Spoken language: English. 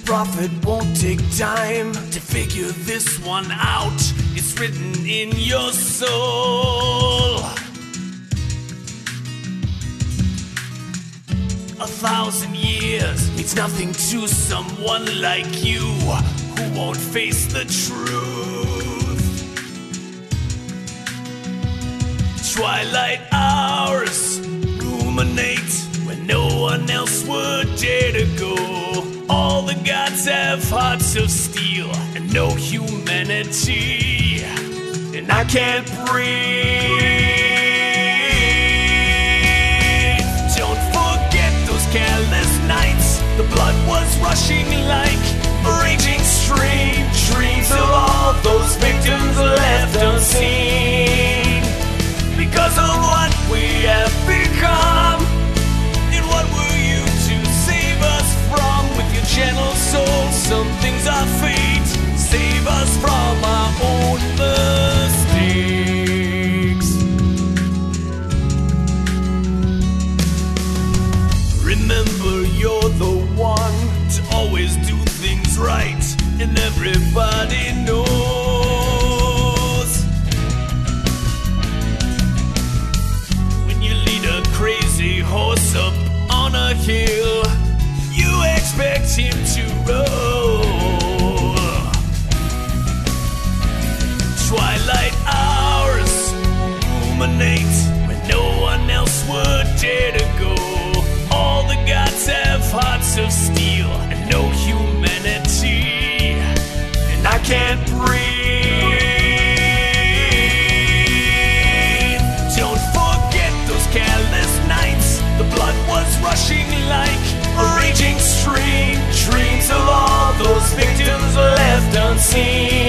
prophet won't take time to figure this one out. It's written in your soul. 1,000 years means nothing to someone like you who won't face the truth. Twilight hours ruminate when no one else would dare to go. All the gods have hearts of steel and no humanity, and I can't breathe. Don't forget those careless nights. The blood was rushing like a raging stream. Dreams of all those victims left unseen because of what we have become. And what were you to save us from? With your gentle soul, some things are fate. Save us from our own mistakes. Remember, you're the one to always do things right, and everybody knows. When you lead a crazy horse up on a hill, you expect him to roll. Twilight hours ruminate when no one else would dare to go. All the gods have hearts of steel and no humanity, and I can't breathe. Don't forget those careless nights. The blood was rushing like a raging stream. Dreams of all those victims left unseen.